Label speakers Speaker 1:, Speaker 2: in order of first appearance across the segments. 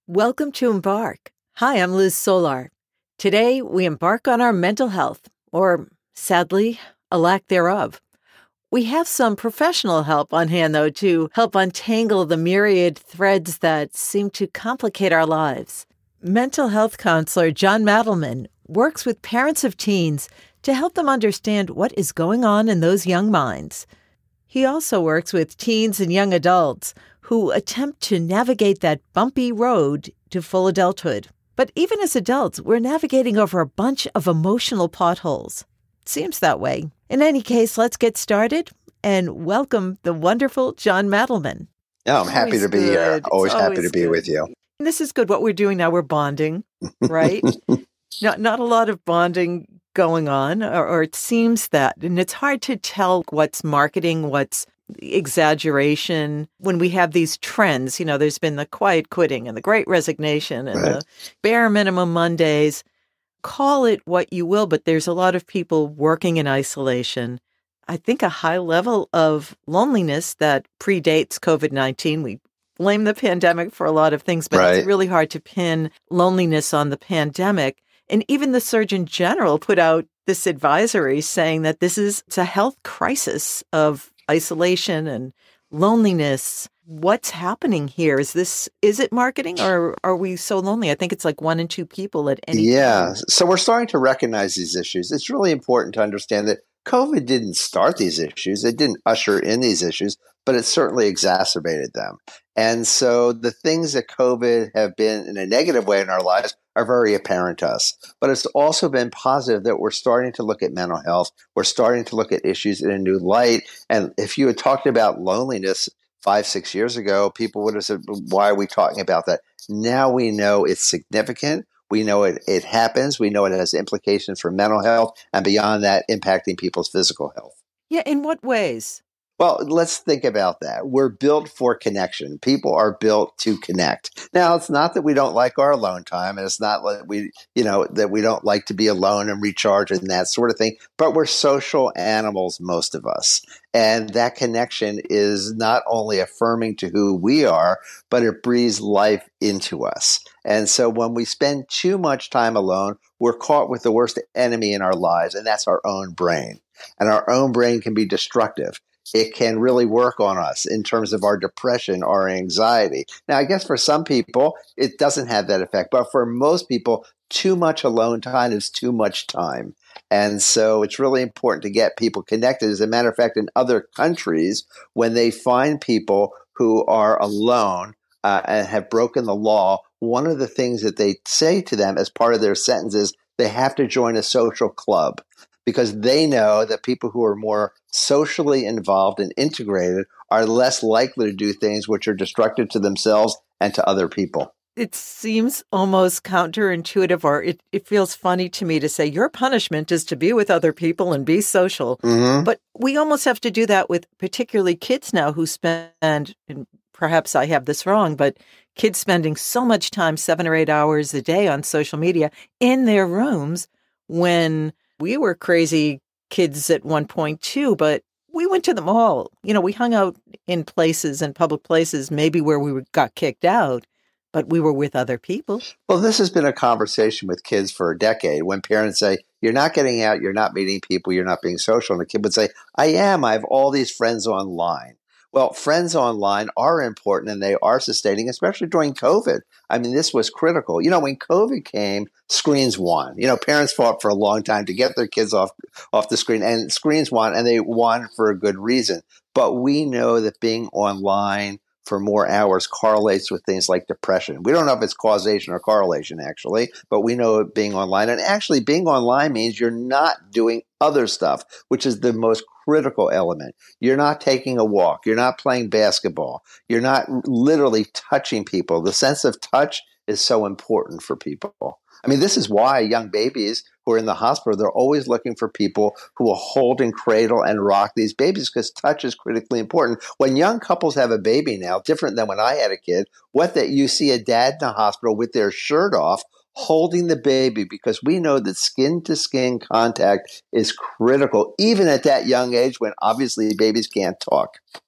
Speaker 1: Welcome to Embark. Hi, I'm Liz Solar. Today, we embark on our mental health, or sadly, a lack thereof. We have some professional help on hand, though, to help untangle the myriad threads that seem to complicate our lives. Mental health counselor John Madelman works with parents of teens to help them understand what is going on in those young minds. He also works with teens and young adults who attempt to navigate that bumpy road to full adulthood. But even as adults, we're navigating over a bunch of emotional potholes. Seems that way. In any case, let's get started and welcome the wonderful John Madelman.
Speaker 2: No, I'm happy to be here. Always happy to be with you.
Speaker 1: This is good. What we're doing now, we're bonding, right? Not a lot of bonding going on, or it seems that. And it's hard to tell what's marketing, what's exaggeration. When we have these trends, there's been the quiet quitting and the great resignation and the bare minimum Mondays. Call it what you will, but there's a lot of people working in isolation. I think a high level of loneliness that predates COVID-19. We blame the pandemic for a lot of things, but It's really hard to pin loneliness on the pandemic. And even the Surgeon General put out this advisory saying that it's a health crisis of isolation and loneliness. What's happening here? Is it marketing, or are we so lonely? I think it's like 1 in 2 people at any time.
Speaker 2: So we're starting to recognize these issues. It's really important to understand that COVID didn't start these issues. It didn't usher in these issues, but it certainly exacerbated them. And so the things that COVID have been in a negative way in our lives are very apparent to us. But it's also been positive that we're starting to look at mental health. We're starting to look at issues in a new light. And if you had talked about loneliness 5-6 years ago, people would have said, why are we talking about that? Now we know it's significant. We know it happens. We know it has implications for mental health and beyond that, impacting people's physical health.
Speaker 1: Yeah, in what ways?
Speaker 2: Well, let's think about that. We're built for connection. People are built to connect. Now, it's not that we don't like our alone time, and it's not that that we don't like to be alone and recharge and that sort of thing, but we're social animals, most of us. And that connection is not only affirming to who we are, but it breathes life into us. And so when we spend too much time alone, we're caught with the worst enemy in our lives, and that's our own brain. And our own brain can be destructive. It can really work on us in terms of our depression, our anxiety. Now, I guess for some people, it doesn't have that effect. But for most people, too much alone time is too much time. And so it's really important to get people connected. As a matter of fact, in other countries, when they find people who are alone and have broken the law, one of the things that they say to them as part of their sentence is they have to join a social club, because they know that people who are more socially involved and integrated are less likely to do things which are destructive to themselves and to other people.
Speaker 1: It seems almost counterintuitive, or it feels funny to me to say your punishment is to be with other people and be social.
Speaker 2: Mm-hmm.
Speaker 1: But we almost have to do that with particularly kids now who spend, and perhaps I have this wrong, but kids spending so much time, 7 or 8 hours a day on social media in their rooms, when we were crazy kids at one point too, but we went to the mall. We hung out in places, in public places, maybe where we got kicked out, but we were with other people.
Speaker 2: Well, this has been a conversation with kids for a decade when parents say, you're not getting out, you're not meeting people, you're not being social. And the kid would say, I am. I have all these friends online. Well, friends online are important and they are sustaining, especially during COVID. I mean, this was critical. When COVID came, screens won. Parents fought for a long time to get their kids off the screen, and screens won, and they won for a good reason. But we know that being online for more hours correlates with things like depression. We don't know if it's causation or correlation, actually, but we know it being online. And actually, being online means you're not doing other stuff, which is the most critical element. You're not taking a walk. You're not playing basketball. You're not literally touching people. The sense of touch is so important for people. I mean, this is why young babies who are in the hospital, they're always looking for people who will hold and cradle and rock these babies, because touch is critically important. When young couples have a baby now, different than when I had a kid, you see a dad in the hospital with their shirt off, holding the baby, because we know that skin-to-skin contact is critical, even at that young age when obviously babies can't talk.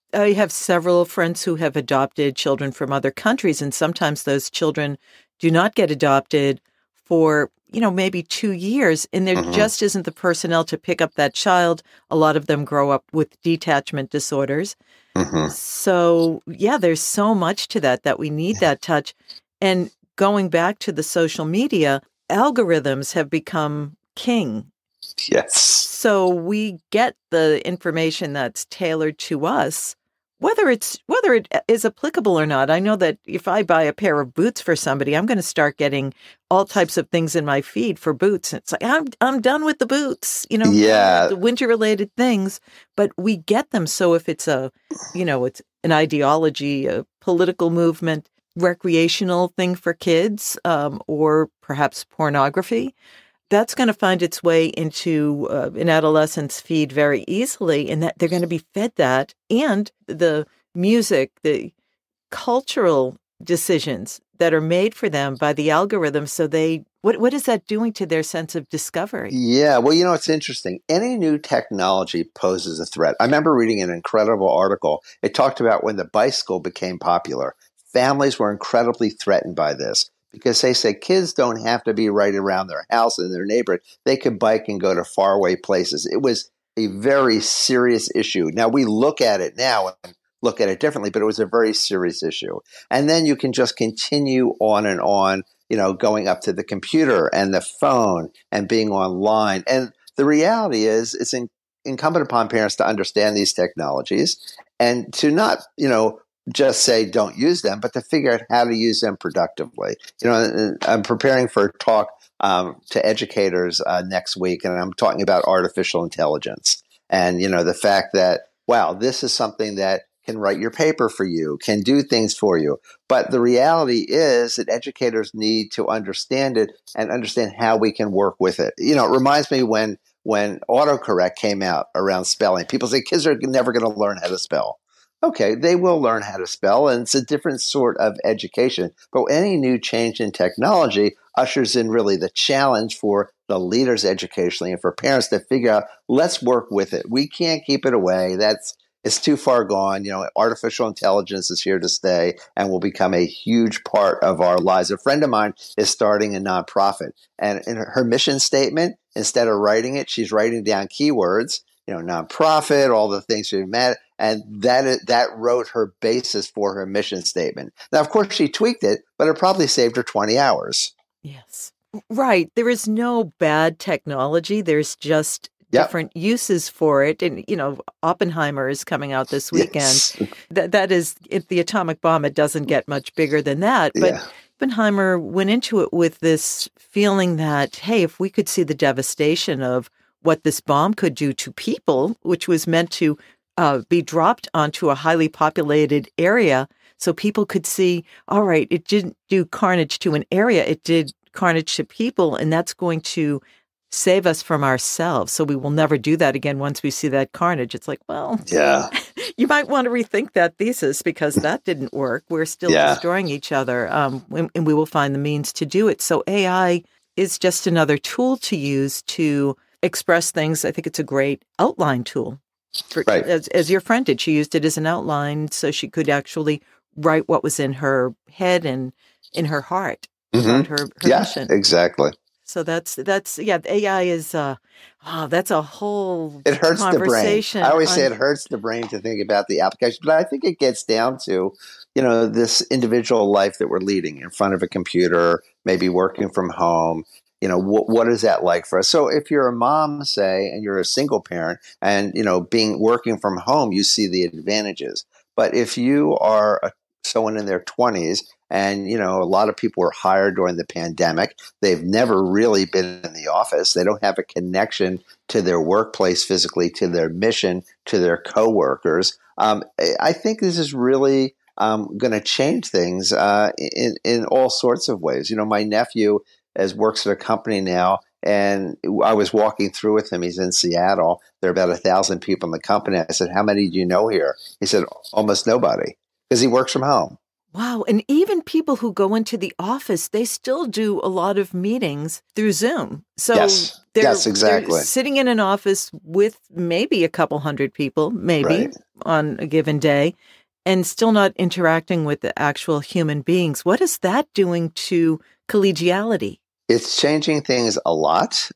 Speaker 1: I have several friends who have adopted children from other countries, and sometimes those children do not get adopted for, maybe 2 years, and there
Speaker 2: Hmm.
Speaker 1: just isn't the personnel to pick up that child. A lot of them grow up with detachment disorders.
Speaker 2: Hmm.
Speaker 1: So, yeah, there's so much to that we need that touch. And going back to the social media, algorithms have become king.
Speaker 2: Yes.
Speaker 1: So we get the information that's tailored to us, whether it is applicable or not. I know that if I buy a pair of boots for somebody, I'm going to start getting all types of things in my feed for boots. And it's like I'm done with the boots,
Speaker 2: Yeah.
Speaker 1: the winter related things, but we get them. So if it's it's an ideology, a political movement, recreational thing for kids, or perhaps pornography, that's going to find its way into an adolescent's feed very easily, and that they're going to be fed that, and the music, the cultural decisions that are made for them by the algorithm. So what is that doing to their sense of discovery?
Speaker 2: Yeah. Well, it's interesting. Any new technology poses a threat. I remember reading an incredible article. It talked about when the bicycle became popular. Families were incredibly threatened by this because they say kids don't have to be right around their house and their neighborhood. They could bike and go to faraway places. It was a very serious issue. Now we look at it now and look at it differently, but it was a very serious issue. And then you can just continue on and on, going up to the computer and the phone and being online. And the reality is it's incumbent upon parents to understand these technologies and to not, just say don't use them, but to figure out how to use them productively. I'm preparing for a talk to educators next week, and I'm talking about artificial intelligence and the fact that wow, this is something that can write your paper for you, can do things for you. But the reality is that educators need to understand it and understand how we can work with it. It reminds me when autocorrect came out around spelling. People say kids are never going to learn how to spell. Okay, they will learn how to spell, and it's a different sort of education. But any new change in technology ushers in really the challenge for the leaders educationally and for parents to figure out, let's work with it. We can't keep it away. It's too far gone. Artificial intelligence is here to stay and will become a huge part of our lives. A friend of mine is starting a nonprofit, and in her mission statement, instead of writing it, she's writing down keywords, nonprofit, all the things she met, and that wrote her basis for her mission statement. Now, of course, she tweaked it, but it probably saved her 20 hours.
Speaker 1: Yes. Right. There is no bad technology. There's just different uses for it. And, Oppenheimer is coming out this weekend.
Speaker 2: Yes.
Speaker 1: That is, if the atomic bomb, it doesn't get much bigger than that. But Oppenheimer went into it with this feeling that, hey, if we could see the devastation of what this bomb could do to people, which was meant to be dropped onto a highly populated area, so people could see, all right, it didn't do carnage to an area, it did carnage to people, and that's going to save us from ourselves. So we will never do that again once we see that carnage. It's like, well,
Speaker 2: yeah,
Speaker 1: you might want to rethink that thesis because that didn't work. We're still destroying each other, and we will find the means to do it. So AI is just another tool to use to express things. I think it's a great outline tool. As your friend did. She used it as an outline so she could actually write what was in her head and in her heart about her mission.
Speaker 2: Exactly.
Speaker 1: So that's AI is that's a whole
Speaker 2: it hurts
Speaker 1: conversation.
Speaker 2: The brain. I always say it hurts the brain to think about the application, but I think it gets down to this individual life that we're leading in front of a computer, maybe working from home. What is that like for us? So if you're a mom, say, and you're a single parent and, working from home, you see the advantages. But if you are someone in their 20s and, a lot of people were hired during the pandemic, they've never really been in the office. They don't have a connection to their workplace physically, to their mission, to their coworkers. I think this is really going to change things in all sorts of ways. My nephew works at a company now, and I was walking through with him. He's in Seattle. There are about 1,000 people in the company. I said, how many do you know here? He said, almost nobody, because he works from home.
Speaker 1: Wow. And even people who go into the office, they still do a lot of meetings through Zoom. So
Speaker 2: yes, exactly.
Speaker 1: They're sitting in an office with maybe a couple hundred people, maybe.
Speaker 2: Right.
Speaker 1: on a given day and still not interacting with the actual human beings. What is that doing to collegiality?
Speaker 2: It's changing things a lot.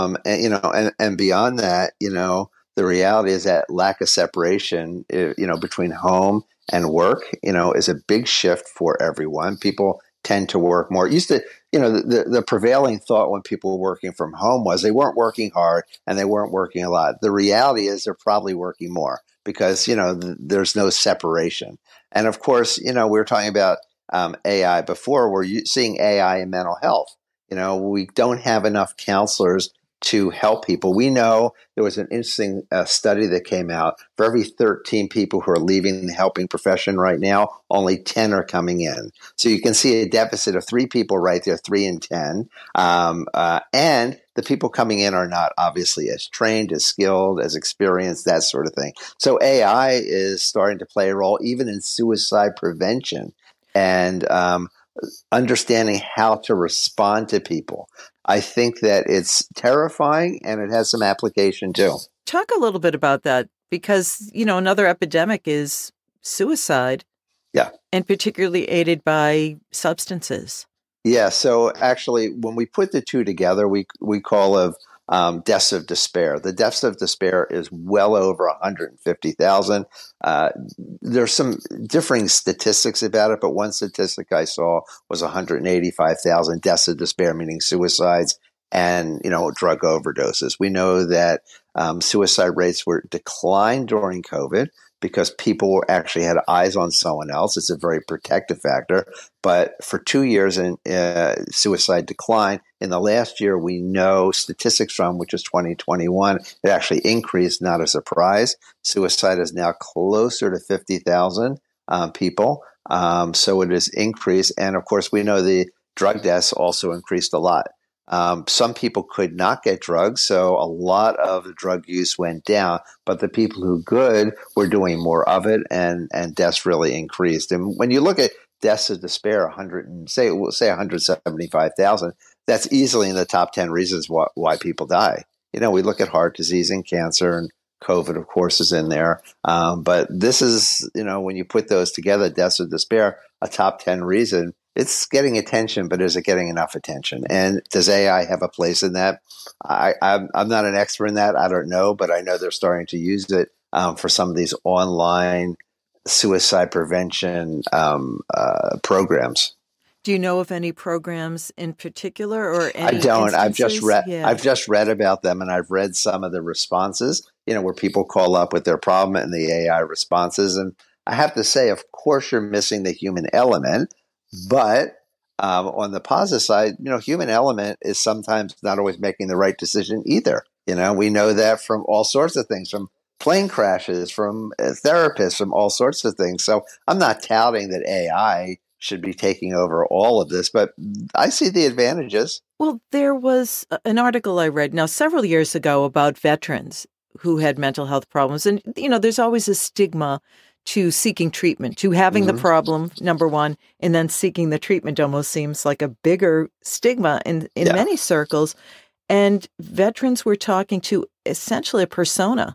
Speaker 2: And beyond that, the reality is that lack of separation, between home and work, is a big shift for everyone. People tend to work more. It used to, the prevailing thought when people were working from home was they weren't working hard and they weren't working a lot. The reality is they're probably working more because, there's no separation. And of course, we were talking about AI before. We're seeing AI in mental health. We don't have enough counselors to help people. We know there was an interesting study that came out. For every 13 people who are leaving the helping profession right now, only 10 are coming in. So you can see a deficit of 3 people right there, 3 in 10. And the people coming in are not obviously as trained, as skilled, as experienced, that sort of thing. So AI is starting to play a role even in suicide prevention and understanding how to respond to people. I think that it's terrifying and it has some application too.
Speaker 1: Talk a little bit about that because, another epidemic is suicide.
Speaker 2: Yeah.
Speaker 1: And particularly aided by substances.
Speaker 2: Yeah. So actually, when we put the two together, we call of deaths of despair. The deaths of despair is well over 150,000. There's some differing statistics about it, but one statistic I saw was 185,000 deaths of despair, meaning suicides and, drug overdoses. We know that suicide rates were declined during COVID because people actually had eyes on someone else. It's a very protective factor. But for 2 years, suicide declined. In the last year, we know statistics from, which is 2021, it actually increased, not a surprise. Suicide is now closer to 50,000 people. So it has increased. And of course, we know the drug deaths also increased a lot. Some people could not get drugs, so a lot of the drug use went down, but the people who could were doing more of it, and deaths really increased. And when you look at deaths of despair, 175,000, that's easily in the top 10 reasons why people die. We look at heart disease and cancer, and COVID, of course, is in there. But this is, when you put those together, deaths of despair, a top 10 reason. It's getting attention, but is it getting enough attention? And does AI have a place in that? I'm not an expert in that. I don't know, but I know they're starting to use it for some of these online suicide prevention programs.
Speaker 1: Do you know of any programs in particular, or any?
Speaker 2: I don't.
Speaker 1: Instances?
Speaker 2: I've just read about them, and I've read some of the responses. Where people call up with their problem and the AI responses. And I have to say, of course, you're missing the human element. But on the positive side, human element is sometimes not always making the right decision either. We know that from all sorts of things, from plane crashes, from therapists, from all sorts of things. So I'm not touting that AI should be taking over all of this, but I see the advantages.
Speaker 1: Well, there was an article I read now several years ago about veterans who had mental health problems. And, there's always a stigma to seeking treatment, to having the problem, number one, and then seeking the treatment almost seems like a bigger stigma in many circles. And veterans were talking to essentially a persona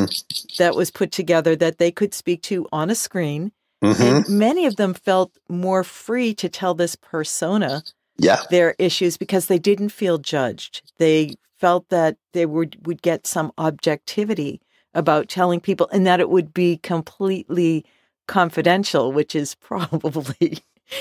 Speaker 1: that was put together that they could speak to on a screen. And many of them felt more free to tell this persona their issues because they didn't feel judged. They felt that they would get some objectivity about telling people, and that it would be completely confidential, which is probably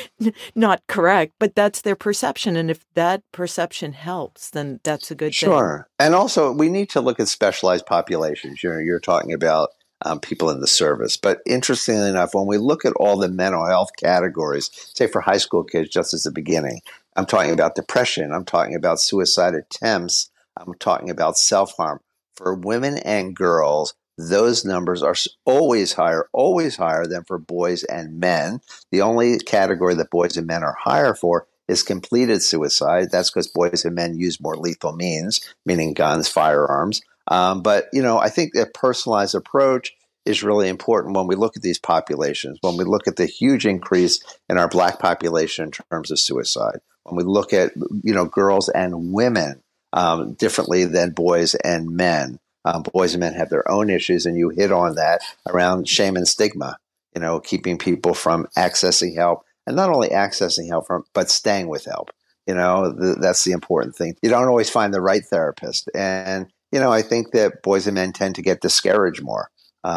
Speaker 1: not correct, but that's their perception. And if that perception helps, then that's a good thing.
Speaker 2: Sure. And also, we need to look at specialized populations. You're talking about people in the service. But interestingly enough, when we look at all the mental health categories, say for high school kids, just as the beginning, I'm talking about depression, I'm talking about suicide attempts, I'm talking about self-harm. For women and girls, those numbers are always higher than for boys and men. The only category that boys and men are higher for is completed suicide. That's because boys and men use more lethal means, meaning guns, firearms. But, I think that personalized approach is really important when we look at these populations, when we look at the huge increase in our Black population in terms of suicide, when we look at, girls and women differently than boys and men. Boys and men have their own issues, and you hit on that around shame and stigma, keeping people from accessing help, and not only accessing help, but staying with help. That's the important thing. You don't always find the right therapist. And, I think that boys and men tend to get discouraged more,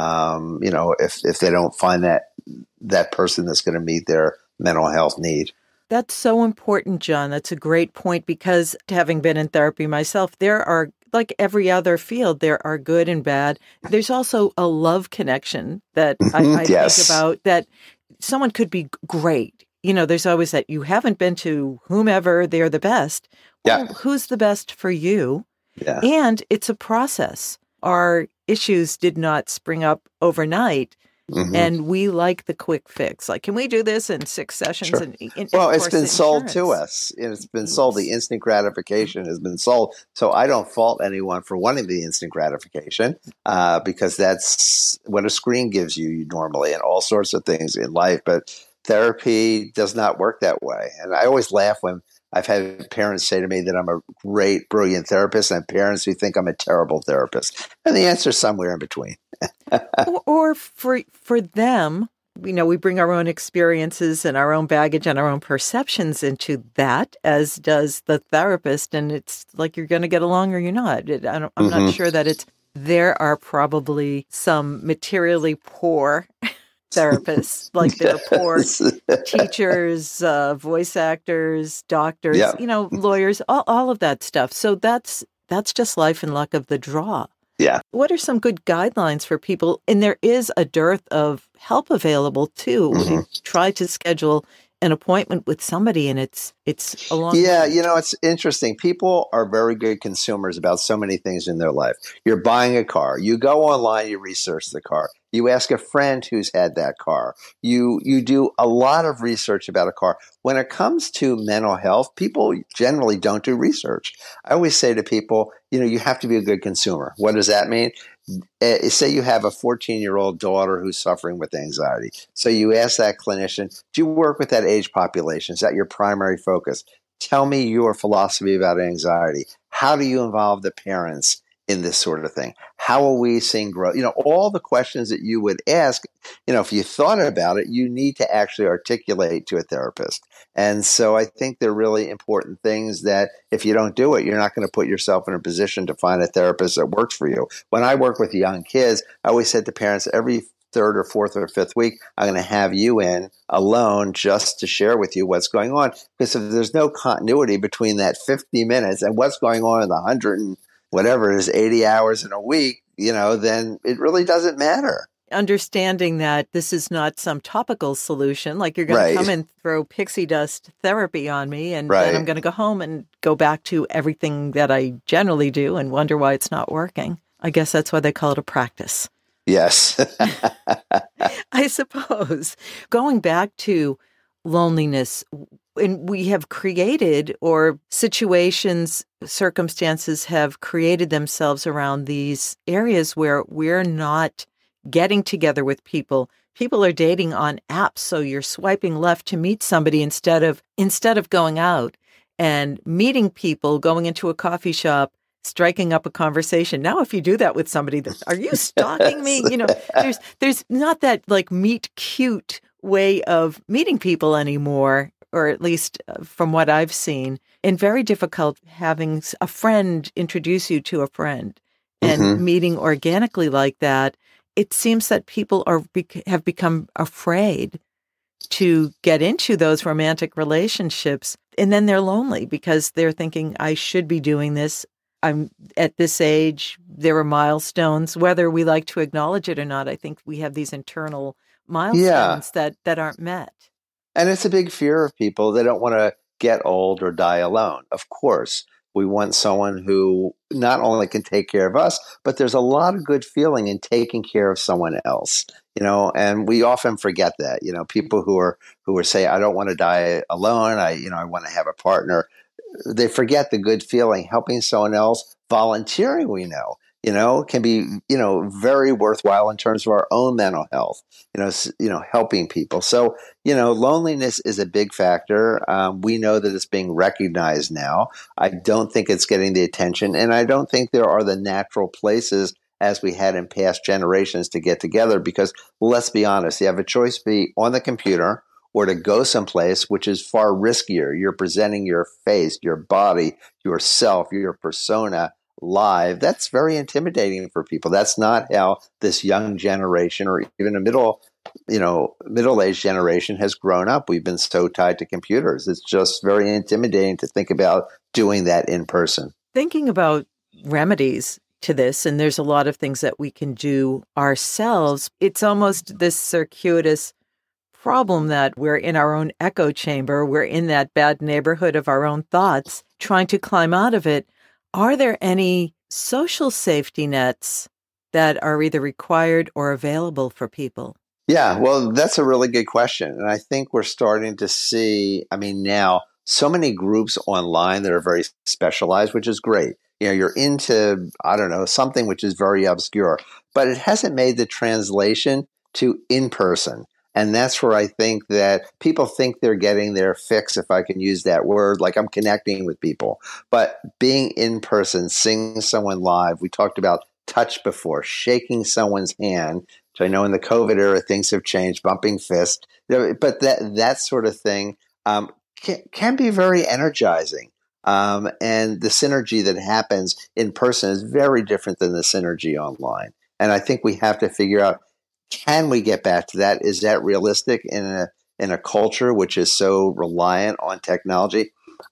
Speaker 2: if they don't find that person that's going to meet their mental health need.
Speaker 1: That's so important, John. That's a great point, because having been in therapy myself, there are, like every other field, there are good and bad. There's also a love connection that I
Speaker 2: Yes.
Speaker 1: think about, that someone could be great. There's always that you haven't been to whomever, they're the best. Well,
Speaker 2: Yeah.
Speaker 1: who's the best for you?
Speaker 2: Yeah.
Speaker 1: And it's a process. Our issues did not spring up overnight.
Speaker 2: Mm-hmm.
Speaker 1: And we like the quick fix. Like, can we do this in 6 sessions?
Speaker 2: Sure.
Speaker 1: And
Speaker 2: Well,
Speaker 1: of
Speaker 2: it's
Speaker 1: course,
Speaker 2: been sold
Speaker 1: insurance.
Speaker 2: to us. It's been sold. The instant gratification has been sold. So I don't fault anyone for wanting the instant gratification, because that's what a screen gives you normally, and all sorts of things in life. But therapy does not work that way. And I always laugh when I've had parents say to me that I'm a great, brilliant therapist, and parents who think I'm a terrible therapist. And the answer is somewhere in between.
Speaker 1: or for them, we bring our own experiences and our own baggage and our own perceptions into that, as does the therapist. And it's like, you're going to get along or you're not. I'm not sure that there are probably some materially poor therapists, like there are poor teachers, voice actors, doctors,
Speaker 2: Yeah.
Speaker 1: lawyers, all of that stuff. So that's just life and luck of the draw.
Speaker 2: Yeah.
Speaker 1: What are some good guidelines for people? And there is a dearth of help available too. You try to schedule an appointment with somebody, and it's a long
Speaker 2: Yeah,
Speaker 1: wait.
Speaker 2: it's interesting. People are very good consumers about so many things in their life. You're buying a car. You go online, you research the car. You ask a friend who's had that car. You do a lot of research about a car. When it comes to mental health, people generally don't do research. I always say to people, you have to be a good consumer. What does that mean? Say you have a 14-year-old daughter who's suffering with anxiety. So you ask that clinician, do you work with that age population? Is that your primary focus? Tell me your philosophy about anxiety. How do you involve the parents in this sort of thing? How are we seeing growth? All the questions that you would ask, if you thought about it, you need to actually articulate to a therapist. And so I think they're really important things that if you don't do it, you're not going to put yourself in a position to find a therapist that works for you. When I work with young kids, I always said to parents, every third or fourth or fifth week, I'm going to have you in alone just to share with you what's going on. Because if there's no continuity between that 50 minutes and what's going on in the 100 and whatever it is, 80 hours in a week, then it really doesn't matter.
Speaker 1: Understanding that this is not some topical solution, like you're going to come and throw pixie dust therapy on me, and then I'm going to go home and go back to everything that I generally do and wonder why it's not working. I guess that's why they call it a practice.
Speaker 2: Yes.
Speaker 1: I suppose. Going back to loneliness, and we have created, or circumstances have created themselves around these areas where we're not getting together with people. People are dating on apps, so you're swiping left to meet somebody instead of going out and meeting people, going into a coffee shop, striking up a conversation. Now, if you do that with somebody, are you stalking me? There's not that like meet cute way of meeting people anymore, or at least from what I've seen. And very difficult having a friend introduce you to a friend and meeting organically like that. It seems that people have become afraid to get into those romantic relationships, and then they're lonely because they're thinking, I should be doing this. I'm at this age. There are milestones, whether we like to acknowledge it or not. I think we have these internal milestones that aren't met.
Speaker 2: And it's a big fear of people. They don't want to get old or die alone. Of course, we want someone who not only can take care of us, but there's a lot of good feeling in taking care of someone else, and we often forget that, people who are say, I don't want to die alone. I want to have a partner. They forget the good feeling, helping someone else, volunteering, can be, very worthwhile in terms of our own mental health, helping people. So, loneliness is a big factor. We know that it's being recognized now. I don't think it's getting the attention, and I don't think there are the natural places as we had in past generations to get together, because let's be honest, you have a choice to be on the computer or to go someplace, which is far riskier. You're presenting your face, your body, yourself, your persona live. That's very intimidating for people. That's not how this young generation or even a middle-aged generation has grown up. We've been so tied to computers. It's just very intimidating to think about doing that in person.
Speaker 1: Thinking about remedies to this, and there's a lot of things that we can do ourselves. It's almost this circuitous problem that we're in our own echo chamber. We're in that bad neighborhood of our own thoughts, trying to climb out of it. Are there any social safety nets that are either required or available for people?
Speaker 2: Yeah, well, that's a really good question. And I think we're starting to see, now so many groups online that are very specialized, which is great. You're into, I don't know, something which is very obscure, but it hasn't made the translation to in person. And that's where I think that people think they're getting their fix, if I can use that word, like I'm connecting with people. But being in person, seeing someone live, we talked about touch before, shaking someone's hand, which I know in the COVID era, things have changed, bumping fists, but that sort of thing can be very energizing. And the synergy that happens in person is very different than the synergy online. And I think we have to figure out, can we get back to that? Is that realistic in a culture which is so reliant on technology?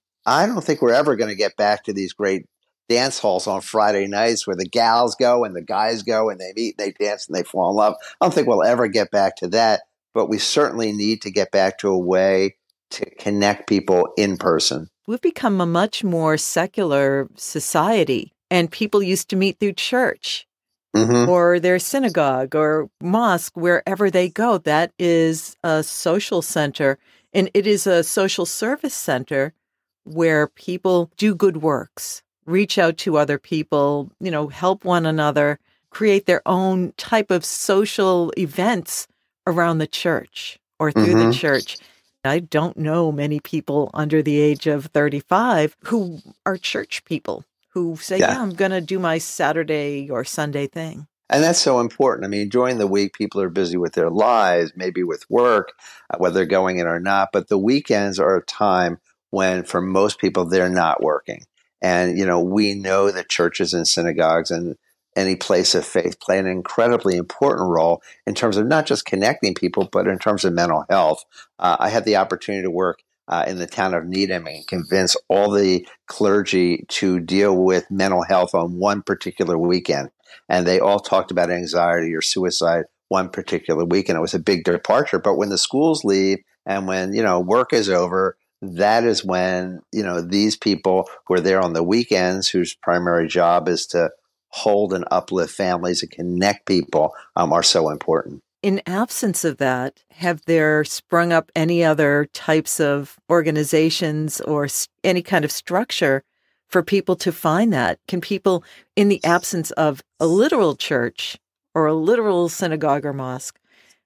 Speaker 2: I don't think we're ever going to get back to these great dance halls on Friday nights where the gals go and the guys go and they meet, they dance and they fall in love. I don't think we'll ever get back to that, but we certainly need to get back to a way to connect people in person.
Speaker 1: We've become a much more secular society, and people used to meet through church. Mm-hmm. Or their synagogue or mosque, wherever they go. That is a social center, and it is a social service center where people do good works, reach out to other people, help one another, create their own type of social events around the church or through the church. I don't know many people under the age of 35 who are church people, who say, I'm going to do my Saturday or Sunday thing.
Speaker 2: And that's so important. During the week, people are busy with their lives, maybe with work, whether they're going in or not. But the weekends are a time when, for most people, they're not working. And, we know that churches and synagogues and any place of faith play an incredibly important role in terms of not just connecting people, but in terms of mental health. I had the opportunity to work in the town of Needham and convince all the clergy to deal with mental health on one particular weekend. And they all talked about anxiety or suicide one particular week. And it was a big departure. But when the schools leave and when, work is over, that is when, these people who are there on the weekends, whose primary job is to hold and uplift families and connect people, are so important.
Speaker 1: In absence of that, have there sprung up any other types of organizations or any kind of structure for people to find that? Can people, in the absence of a literal church or a literal synagogue or mosque,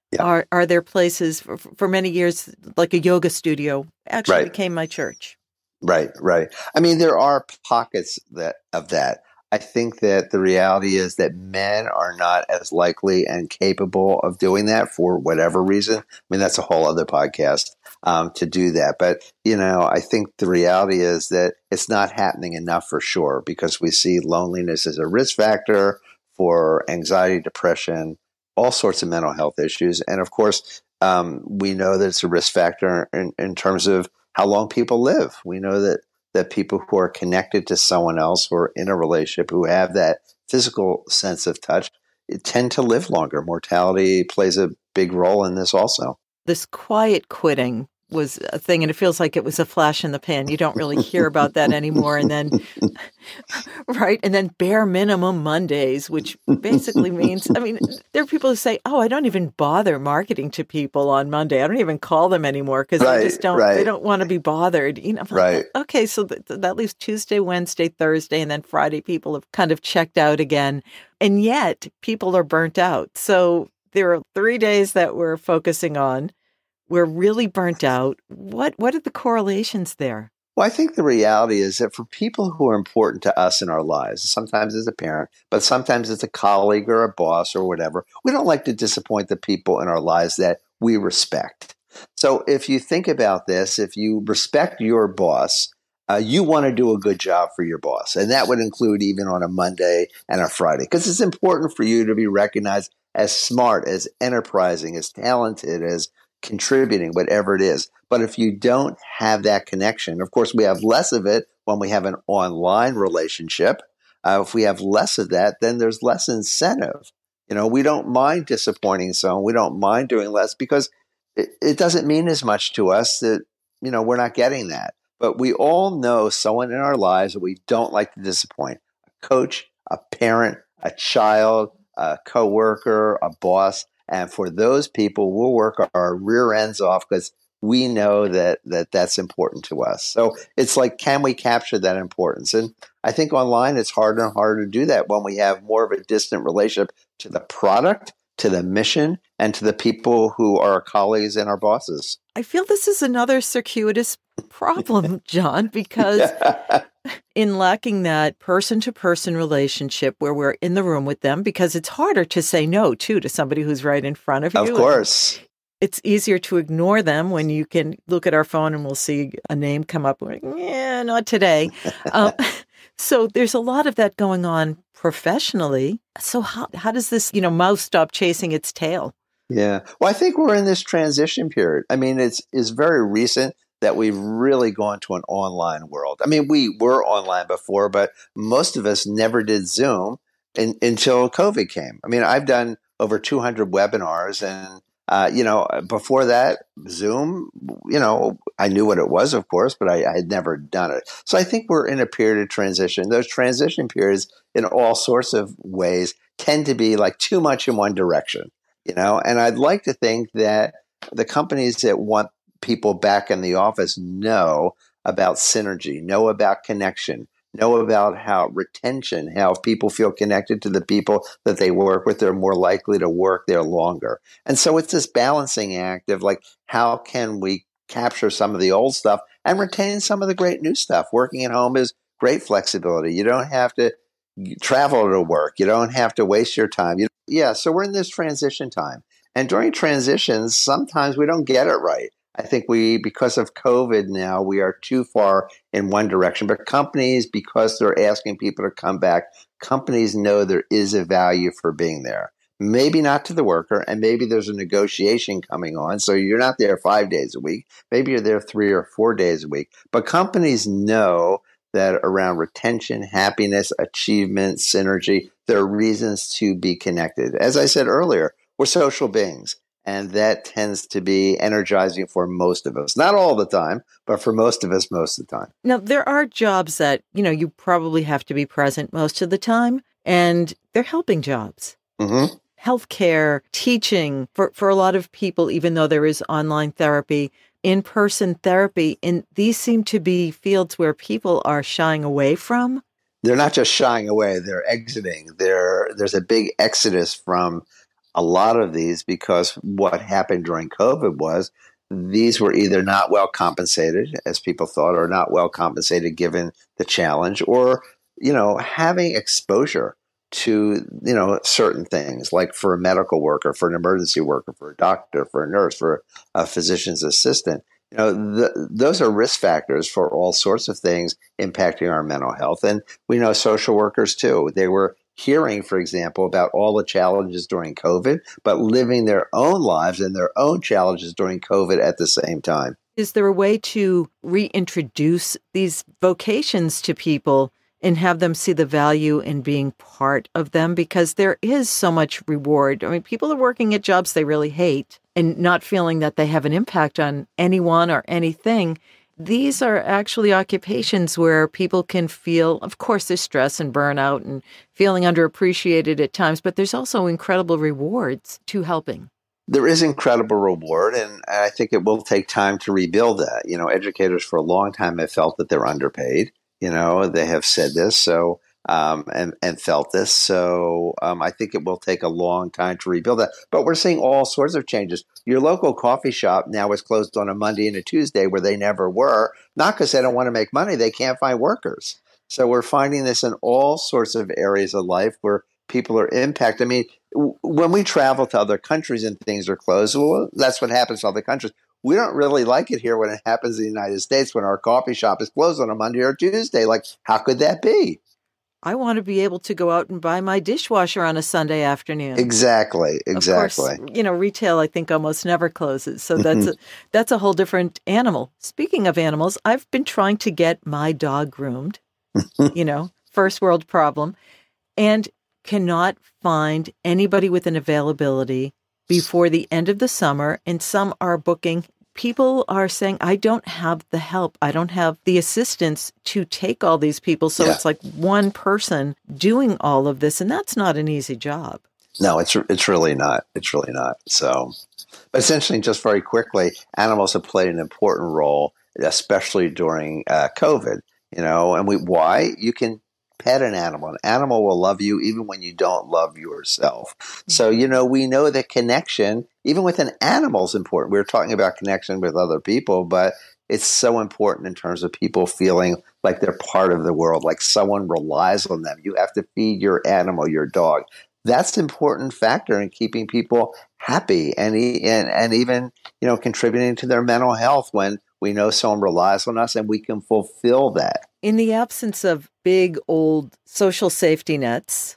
Speaker 1: are there places for many years, like a yoga studio actually became my church?
Speaker 2: Right. There are pockets of that. I think that the reality is that men are not as likely and capable of doing that for whatever reason. That's a whole other podcast to do that. But, I think the reality is that it's not happening enough for sure, because we see loneliness as a risk factor for anxiety, depression, all sorts of mental health issues. And of course, we know that it's a risk factor in terms of how long people live. We know that people who are connected to someone else, who are in a relationship, who have that physical sense of touch, tend to live longer. Mortality plays a big role in this also.
Speaker 1: This quiet quitting was a thing, and it feels like it was a flash in the pan. You don't really hear about that anymore. And then, right. And then bare minimum Mondays, which basically means, I mean, there are people who say, oh, I don't even bother marketing to people on Monday. I don't even call them anymore because they just don't, they don't want to be bothered. You know,
Speaker 2: right.
Speaker 1: Okay. So that leaves Tuesday, Wednesday, Thursday, and then Friday, people have kind of checked out again. And yet people are burnt out. So there are 3 days that we're focusing on. We're really burnt out. What are the correlations there?
Speaker 2: Well, I think the reality is that for people who are important to us in our lives, sometimes as a parent, but sometimes as a colleague or a boss or whatever, we don't like to disappoint the people in our lives that we respect. So if you think about this, if you respect your boss, you want to do a good job for your boss. And that would include even on a Monday and a Friday, because it's important for you to be recognized as smart, as enterprising, as talented, as contributing, whatever it is. But if you don't have that connection, of course, we have less of it when we have an online relationship. If we have less of that, then there's less incentive. You know, we don't mind disappointing someone. We don't mind doing less because it doesn't mean as much to us that, you know, we're not getting that. But we all know someone in our lives that we don't like to disappoint. A coach, a parent, a child, a coworker, a boss. And for those people, we'll work our rear ends off because we know that's important to us. So it's like, can we capture that importance? And I think online it's harder and harder to do that when we have more of a distant relationship to the product, to the mission, and to the people who are our colleagues and our bosses.
Speaker 1: I feel this is another circuitous problem, John, because in lacking that person-to-person relationship where we're in the room with them, because it's harder to say no, too, to somebody who's right in front of you.
Speaker 2: Of course.
Speaker 1: It's easier to ignore them when you can look at our phone and we'll see a name come up. We're like, yeah, not today. So there's a lot of that going on professionally. So how does this, mouse stop chasing its tail?
Speaker 2: Yeah. Well, I think we're in this transition period. I mean, it's very recent that we've really gone to an online world. I mean, we were online before, but most of us never did Zoom until COVID came. I mean, I've done over 200 webinars and, before that, Zoom, I knew what it was, of course, but I had never done it. So I think we're in a period of transition. Those transition periods in all sorts of ways tend to be like too much in one direction, and I'd like to think that the companies that want people back in the office know about synergy, know about connection, know about how retention, how if people feel connected to the people that they work with, they're more likely to work there longer. And so it's this balancing act of like, how can we capture some of the old stuff and retain some of the great new stuff? Working at home is great flexibility. You don't have to travel to work. You don't have to waste your time. So we're in this transition time. And during transitions, sometimes we don't get it right. I think because of COVID now, we are too far in one direction. But companies, because they're asking people to come back, companies know there is a value for being there. Maybe not to the worker, and maybe there's a negotiation coming on. So you're not there 5 days a week. Maybe you're there 3 or 4 days a week. But companies know that around retention, happiness, achievement, synergy, there are reasons to be connected. As I said earlier, we're social beings. And that tends to be energizing for most of us. Not all the time, but for most of us, most of the time.
Speaker 1: Now, there are jobs that, you probably have to be present most of the time, and they're helping jobs.
Speaker 2: Mm-hmm.
Speaker 1: Healthcare, teaching, for a lot of people, even though there is online therapy, in-person therapy, and these seem to be fields where people are shying away from.
Speaker 2: They're not just shying away, they're exiting. There's a big exodus from a lot of these because what happened during COVID was these were either not well compensated, as people thought, or not well compensated given the challenge, or, having exposure to, certain things, like for a medical worker, for an emergency worker, for a doctor, for a nurse, for a physician's assistant. Those are risk factors for all sorts of things impacting our mental health. And we know social workers too. They were hearing, for example, about all the challenges during COVID, but living their own lives and their own challenges during COVID at the same time.
Speaker 1: Is there a way to reintroduce these vocations to people and have them see the value in being part of them, because there is so much reward. I mean, people are working at jobs they really hate and not feeling that they have an impact on anyone or anything. These are actually occupations where people can feel, of course, there's stress and burnout and feeling underappreciated at times, but there's also incredible rewards to helping.
Speaker 2: There is incredible reward, and I think it will take time to rebuild that. Educators for a long time have felt that they're underpaid. They have said this, so and felt this. So I think it will take a long time to rebuild that. But we're seeing all sorts of changes. Your local coffee shop now is closed on a Monday and a Tuesday where they never were, not because they don't want to make money, they can't find workers. So we're finding this in all sorts of areas of life where people are impacted. I mean, when we travel to other countries and things are closed, well, that's what happens to other countries. We don't really like it here when it happens in the United States when our coffee shop is closed on a Monday or Tuesday. Like, how could that be?
Speaker 1: I want to be able to go out and buy my dishwasher on a Sunday afternoon.
Speaker 2: Exactly.
Speaker 1: Of course, retail, I think, almost never closes. So that's a whole different animal. Speaking of animals, I've been trying to get my dog groomed, first world problem, and cannot find anybody with an availability before the end of the summer. And some are booking. People are saying, I don't have the help. I don't have the assistance to take all these people. So It's like one person doing all of this. And that's not an easy job.
Speaker 2: No, it's really not. It's really not. So, but essentially, just very quickly, animals have played an important role, especially during COVID, and why? You can pet an animal. An animal will love you even when you don't love yourself. So, we know that connection, even with an animal, is important. We were talking about connection with other people, but it's so important in terms of people feeling like they're part of the world, like someone relies on them. You have to feed your animal, your dog. That's an important factor in keeping people happy and even, contributing to their mental health when we know someone relies on us and we can fulfill that.
Speaker 1: In the absence of big old social safety nets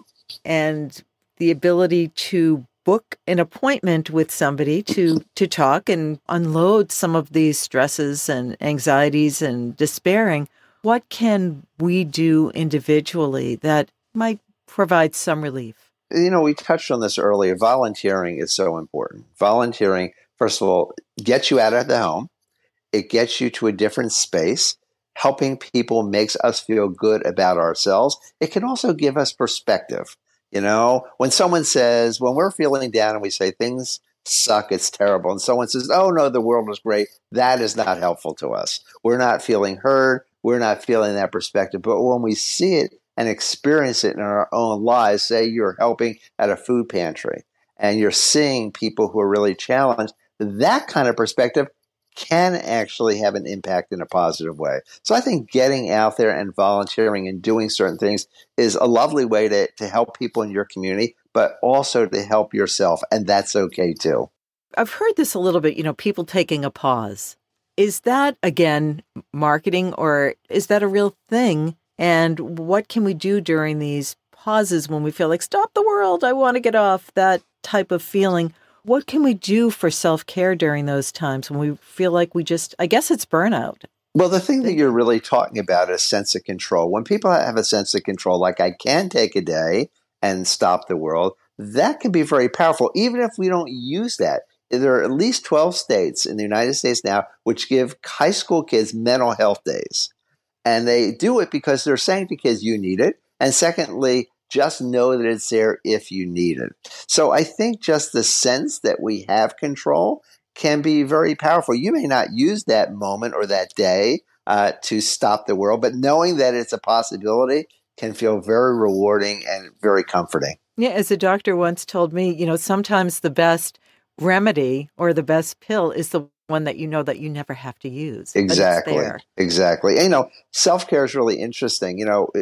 Speaker 1: and the ability to book an appointment with somebody to talk and unload some of these stresses and anxieties and despairing, what can we do individually that might provide some relief?
Speaker 2: We touched on this earlier. Volunteering is so important. Volunteering, first of all, gets you out of the home. It gets you to a different space. Helping people makes us feel good about ourselves. It can also give us perspective. When someone says, when we're feeling down and we say things suck, it's terrible, and someone says, oh no, the world is great, that is not helpful to us. We're not feeling heard. We're not feeling that perspective. But when we see it and experience it in our own lives, say you're helping at a food pantry and you're seeing people who are really challenged, that kind of perspective can actually have an impact in a positive way. So I think getting out there and volunteering and doing certain things is a lovely way to help people in your community, but also to help yourself. And that's okay too.
Speaker 1: I've heard this a little bit, people taking a pause. Is that, again, marketing, or is that a real thing? And what can we do during these pauses when we feel like, stop the world, I want to get off, that type of feeling? What can we do for self-care during those times when we feel like I guess it's burnout?
Speaker 2: Well, the thing that you're really talking about is sense of control. When people have a sense of control, like I can take a day and stop the world, that can be very powerful, even if we don't use that. There are at least 12 states in the United States now which give high school kids mental health days. And they do it because they're saying to kids, you need it. And secondly, just know that it's there if you need it. So I think just the sense that we have control can be very powerful. You may not use that moment or that day to stop the world, but knowing that it's a possibility can feel very rewarding and very comforting.
Speaker 1: Yeah, as a doctor once told me, sometimes the best remedy or the best pill is the one that you never have to use.
Speaker 2: Exactly. Exactly. And, self-care is really interesting.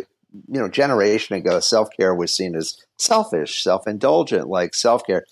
Speaker 2: Generation ago, self-care was seen as selfish, self-indulgent, like self-care.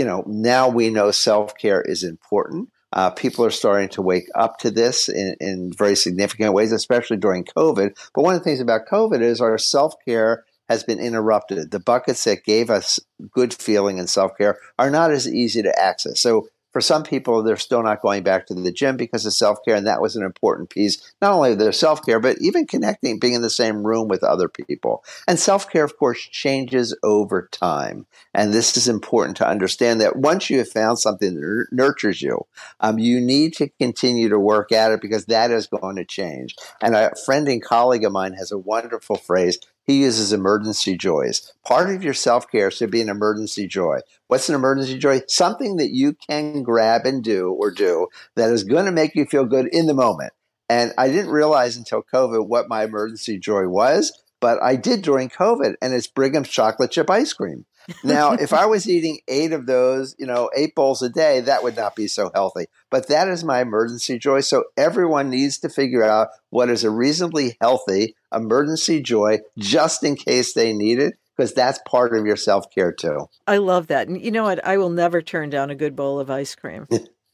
Speaker 2: Now we know self-care is important. People are starting to wake up to this in very significant ways, especially during COVID. But one of the things about COVID is our self-care has been interrupted. The buckets that gave us good feeling and self-care are not as easy to access. So For some people, they're still not going back to the gym because of self-care, and that was an important piece, not only of their self-care, but even connecting, being in the same room with other people. And self-care, of course, changes over time. And this is important to understand that once you have found something that nurtures you, you need to continue to work at it because that is going to change. And a friend and colleague of mine has a wonderful phrase. He uses emergency joys. Part of your self-care should be an emergency joy. What's an emergency joy? Something that you can grab and do that is going to make you feel good in the moment. And I didn't realize until COVID what my emergency joy was, but I did during COVID, and it's Brigham's chocolate chip ice cream. Now, if I was eating 8 of those, 8 bowls a day, that would not be so healthy. But that is my emergency joy. So everyone needs to figure out what is a reasonably healthy emergency joy just in case they need it, because that's part of your self-care too.
Speaker 1: I love that. And you know what? I will never turn down a good bowl of ice cream.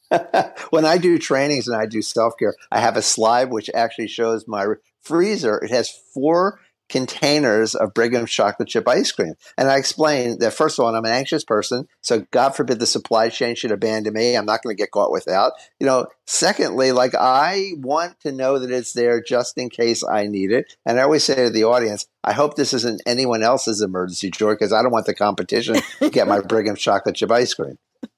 Speaker 2: When I do trainings and I do self-care, I have a slide which actually shows my freezer. It has 4 containers of Brigham's chocolate chip ice cream. And I explain that, first of all, I'm an anxious person, so God forbid the supply chain should abandon me. I'm not going to get caught without. Secondly, I want to know that it's there just in case I need it. And I always say to the audience, I hope this isn't anyone else's emergency joy because I don't want the competition to get my Brigham's chocolate chip ice cream.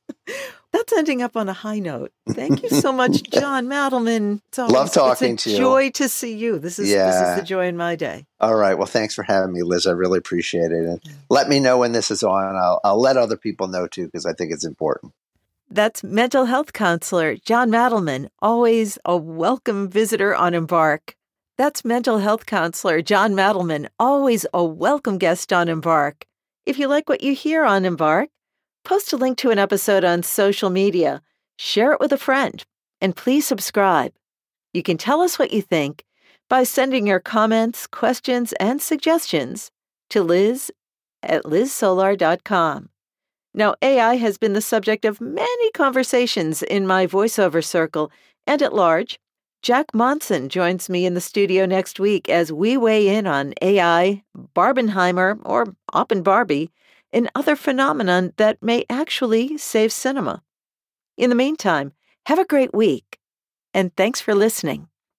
Speaker 1: That's ending up on a high note. Thank you so much, John Madelman.
Speaker 2: Love talking to you.
Speaker 1: It's a joy to see you. This is the joy in my day.
Speaker 2: All right. Well, thanks for having me, Liz. I really appreciate it. And let me know when this is on. I'll let other people know, too, because I think it's important.
Speaker 1: That's mental health counselor John Madelman, always a welcome visitor on Embark. That's mental health counselor John Madelman, always a welcome guest on Embark. If you like what you hear on Embark, post a link to an episode on social media, share it with a friend, and please subscribe. You can tell us what you think by sending your comments, questions, and suggestions to liz@lizsolar.com. Now, AI has been the subject of many conversations in my voiceover circle and at large. Jack Monson joins me in the studio next week as we weigh in on AI, Barbenheimer, or Oppenbarbie, and other phenomenon that may actually save cinema. In the meantime, have a great week, and thanks for listening.